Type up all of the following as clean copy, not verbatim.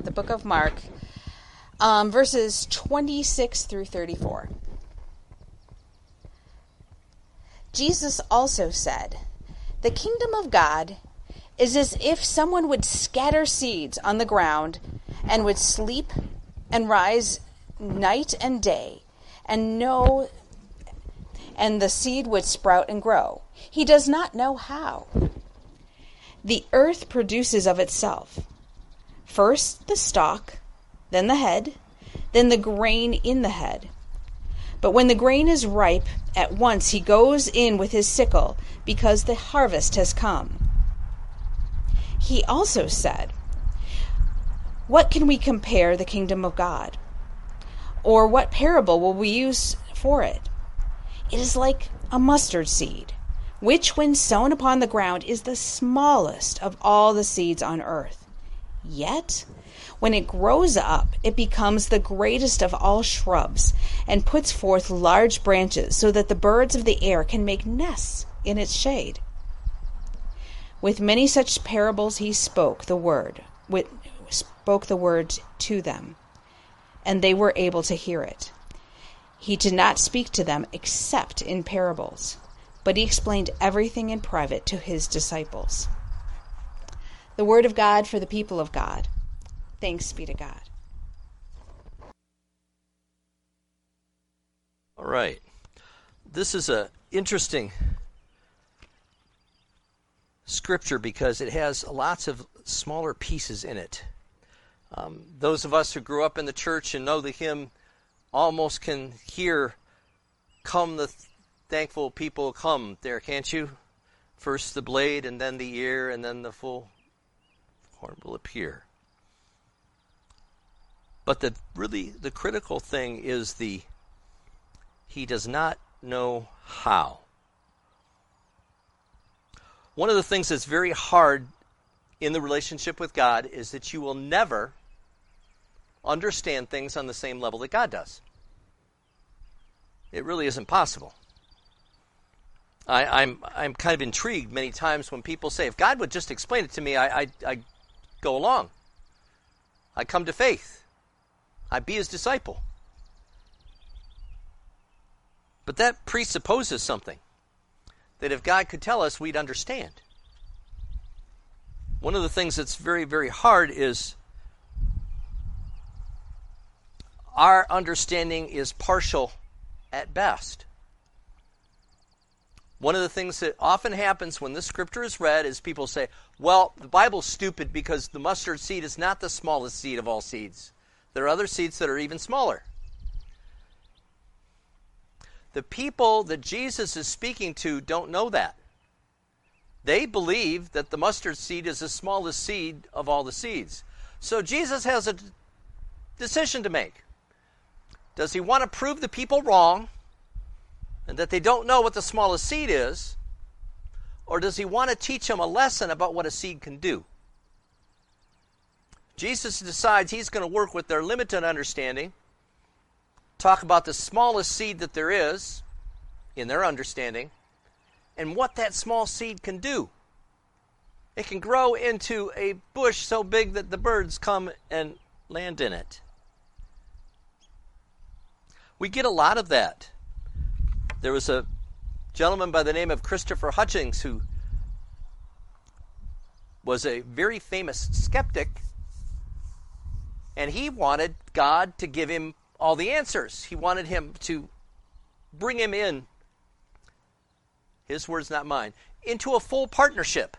the book of Mark, verses 26 through 34. Jesus also said, "The kingdom of God is as if someone would scatter seeds on the ground and would sleep and rise night and day, and the seed would sprout and grow. He does not know how. The earth produces of itself, first the stalk, then the head, then the grain in the head. But when the grain is ripe, at once he goes in with his sickle, because the harvest has come." He also said, "What can we compare the kingdom of God? Or what parable will we use for it? It is like a mustard seed, which when sown upon the ground is the smallest of all the seeds on earth. Yet when it grows up, it becomes the greatest of all shrubs, and puts forth large branches, so that the birds of the air can make nests in its shade." With many such parables he spoke the word to them, and they were able to hear it. He did not speak to them except in parables, but he explained everything in private to his disciples. The word of God for the people of God. Thanks be to God. All right. This is an interesting scripture because it has lots of smaller pieces in it. Those of us who grew up in the church and know the hymn almost can hear, "Come the thankful people come," there, can't you? First the blade, and then the ear, and then the full horn will appear. But the critical thing is he does not know how. One of the things that's very hard in the relationship with God is that you will never understand things on the same level that God does. It really isn't possible. I'm kind of intrigued many times when people say, if God would just explain it to me, I go along. I come to faith. I be his disciple. But that presupposes something. That if God could tell us, we'd understand. One of the things that's very, very hard is our understanding is partial at best. One of the things that often happens when this scripture is read is people say, well, the Bible's stupid because the mustard seed is not the smallest seed of all seeds. There are other seeds that are even smaller. The people that Jesus is speaking to don't know that. They believe that the mustard seed is the smallest seed of all the seeds. So Jesus has a decision to make. Does he want to prove the people wrong and that they don't know what the smallest seed is? Or does he want to teach them a lesson about what a seed can do? Jesus decides he's going to work with their limited understanding, talk about the smallest seed that there is in their understanding, and what that small seed can do. It can grow into a bush so big that the birds come and land in it. We get a lot of that. There was a gentleman by the name of Christopher Hitchens who was a very famous skeptic, and he wanted God to give him all the answers. He wanted him to bring him in, his words not mine, into a full partnership.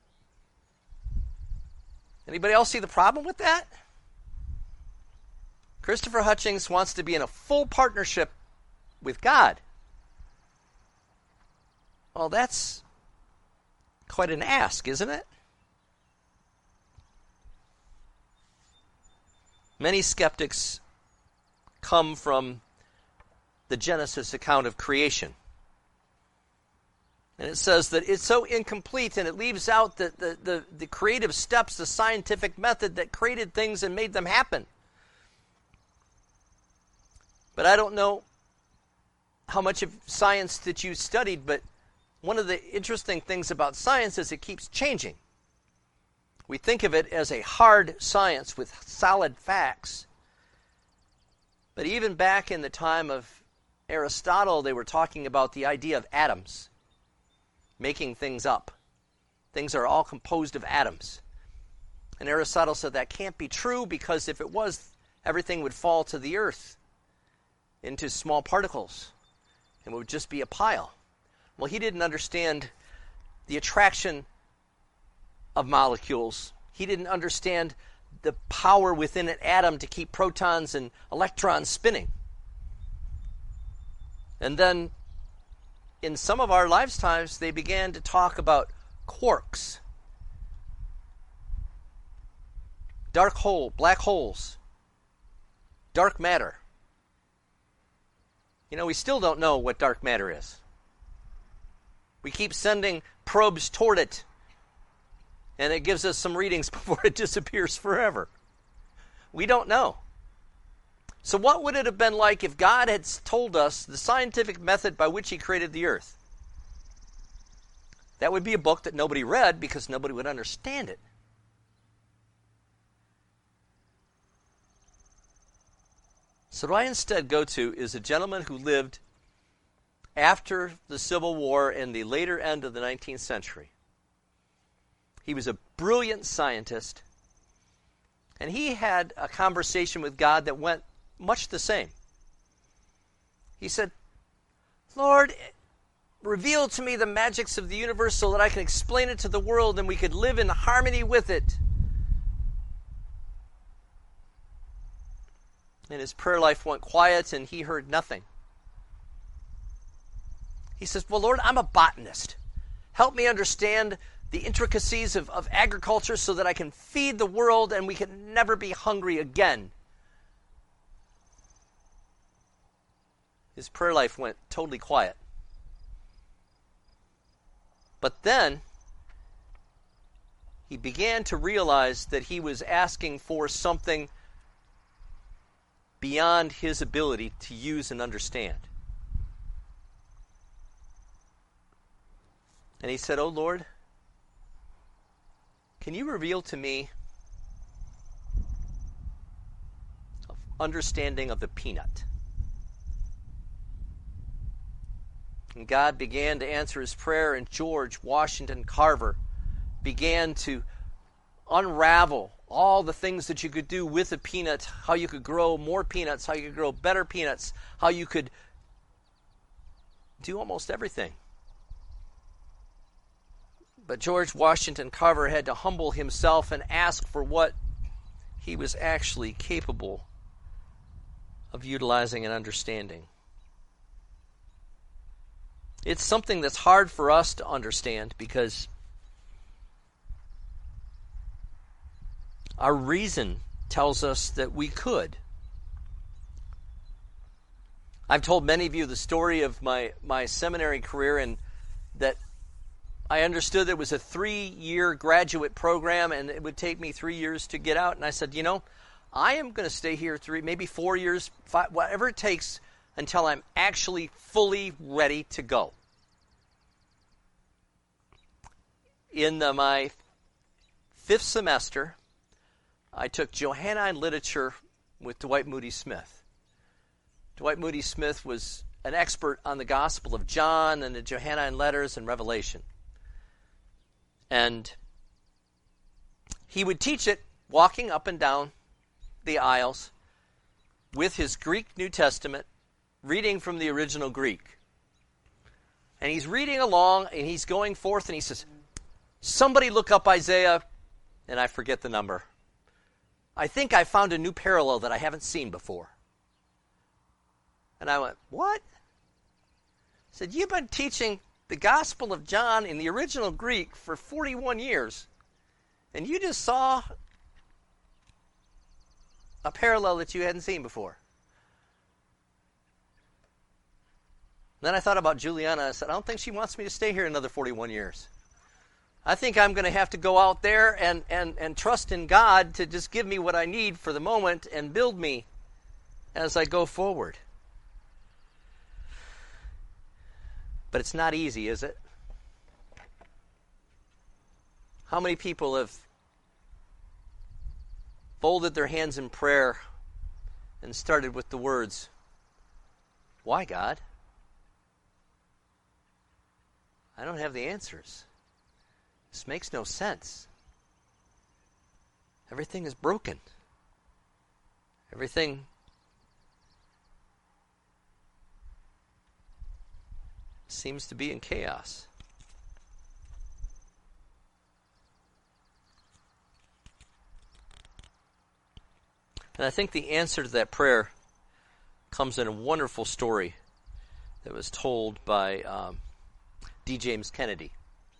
Anybody else see the problem with that? Christopher Hitchens wants to be in a full partnership with God. Well, that's quite an ask, isn't it? Many skeptics come from the Genesis account of creation. And it says that it's so incomplete and it leaves out the creative steps, the scientific method that created things and made them happen. But I don't know how much of science that you studied, but one of the interesting things about science is it keeps changing. We think of it as a hard science with solid facts. But even back in the time of Aristotle, they were talking about the idea of atoms, making things up. Things are all composed of atoms. And Aristotle said that can't be true, because if it was, everything would fall to the earth into small particles, and it would just be a pile. Well, he didn't understand the attraction of molecules. He didn't understand the power within an atom to keep protons and electrons spinning. And then in some of our lifetimes, they began to talk about quarks, black holes, dark matter. We still don't know what dark matter is. We keep sending probes toward it, and it gives us some readings before it disappears forever. We don't know. So what would it have been like if God had told us the scientific method by which he created the earth? That would be a book that nobody read, because nobody would understand it. So what I instead go to is a gentleman who lived after the Civil War in the later end of the 19th century. He was a brilliant scientist, and he had a conversation with God that went much the same. He said, "Lord, reveal to me the magics of the universe so that I can explain it to the world and we could live in harmony with it." And his prayer life went quiet, and he heard nothing. He says, "Well, Lord, I'm a botanist. Help me understand the intricacies of agriculture so that I can feed the world and we can never be hungry again." His prayer life went totally quiet. But then he began to realize that he was asking for something beyond his ability to use and understand. And he said, "Oh Lord, can you reveal to me an understanding of the peanut?" And God began to answer his prayer, and George Washington Carver began to unravel all the things that you could do with a peanut, how you could grow more peanuts, how you could grow better peanuts, how you could do almost everything. But George Washington Carver had to humble himself and ask for what he was actually capable of utilizing and understanding. It's something that's hard for us to understand, because our reason tells us that we could. I've told many of you the story of my seminary career, and that I understood it was a 3-year graduate program, and it would take me 3 years to get out. And I said, I am going to stay here 3, maybe 4 years, 5, whatever it takes, until I'm actually fully ready to go. In my 5th semester, I took Johannine Literature with Dwight Moody Smith. Dwight Moody Smith was an expert on the Gospel of John and the Johannine letters and Revelation. And he would teach it walking up and down the aisles with his Greek New Testament, reading from the original Greek. And he's reading along, and he's going forth, and he says, "Somebody look up Isaiah," and I forget the number. "I think I found a new parallel that I haven't seen before." And I went, "What?" I said, "You've been teaching the Gospel of John in the original Greek for 41 years, and you just saw a parallel that you hadn't seen before." Then I thought about Juliana. I said, "I don't think she wants me to stay here another 41 years. I think I'm going to have to go out there and trust in God to just give me what I need for the moment and build me as I go forward." But it's not easy, is it? How many people have folded their hands in prayer and started with the words, "Why, God? I don't have the answers. This makes no sense. Everything is broken. Everything seems to be in chaos." And I think the answer to that prayer comes in a wonderful story that was told by D. James Kennedy.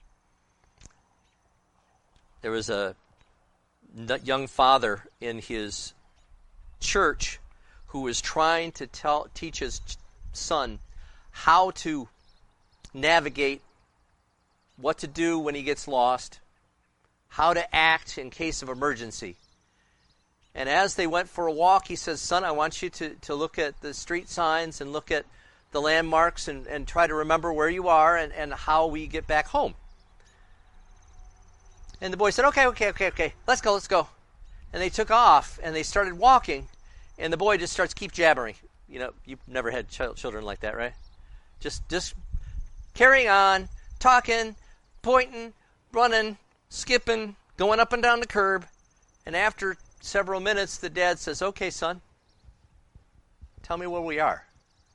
There was a young father in his church who was trying to teach his son how to navigate, what to do when he gets lost, how to act in case of emergency. And as they went for a walk, he says, "Son, I want you to look at the street signs and look at the landmarks and try to remember where you are and how we get back home." And the boy said, okay, let's go. And they took off, and they started walking, and the boy just starts keep jabbering. You know, you've never had children like that, right? Just carrying on, talking, pointing, running, skipping, going up and down the curb. And after several minutes, the dad says, "Okay, son, tell me where we are."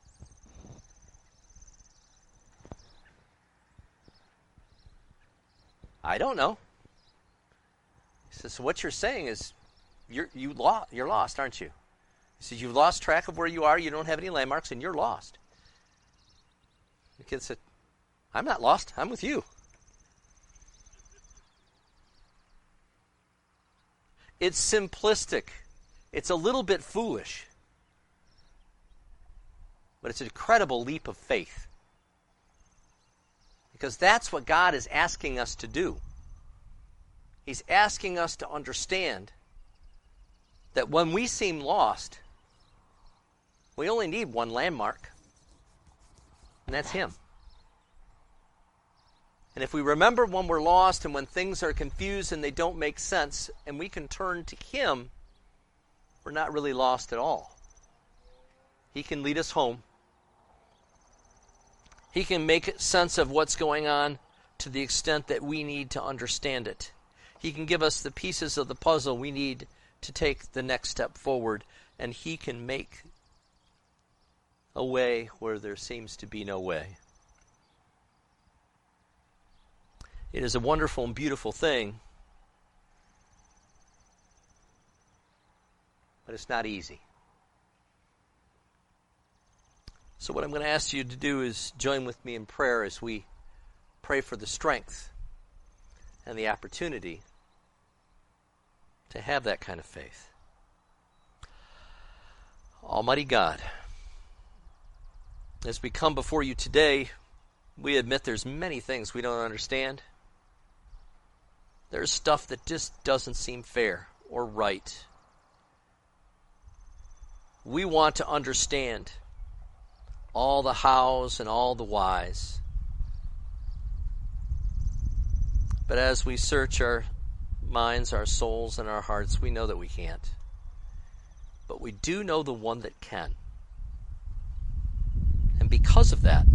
"I don't know." He says, "So what you're saying is you're lost, aren't you?" He says, "You've lost track of where you are, you don't have any landmarks, and you're lost." The kid said, "I'm not lost, I'm with you." It's simplistic. It's a little bit foolish. But it's an incredible leap of faith. Because that's what God is asking us to do. He's asking us to understand that when we seem lost, we only need one landmark, and that's Him. And if we remember when we're lost and when things are confused and they don't make sense, and we can turn to Him, we're not really lost at all. He can lead us home. He can make sense of what's going on to the extent that we need to understand it. He can give us the pieces of the puzzle we need to take the next step forward, and He can make a way where there seems to be no way. It is a wonderful and beautiful thing, but it's not easy. So what I'm going to ask you to do is join with me in prayer as we pray for the strength and the opportunity to have that kind of faith. Almighty God, as we come before you today, we admit there's many things we don't understand. There's stuff that just doesn't seem fair or right. We want to understand all the hows and all the whys. But as we search our minds, our souls, and our hearts, we know that we can't. But we do know the one that can. And because of that,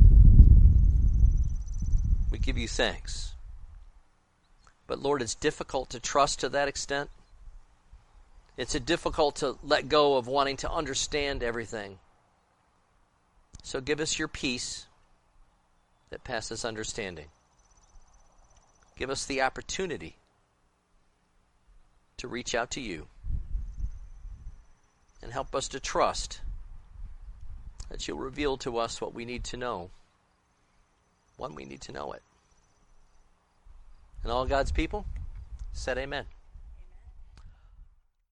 we give you thanks. But Lord, it's difficult to trust to that extent. It's difficult to let go of wanting to understand everything. So give us your peace that passes understanding. Give us the opportunity to reach out to you. And help us to trust that you'll reveal to us what we need to know when we need to know it. And all God's people said amen.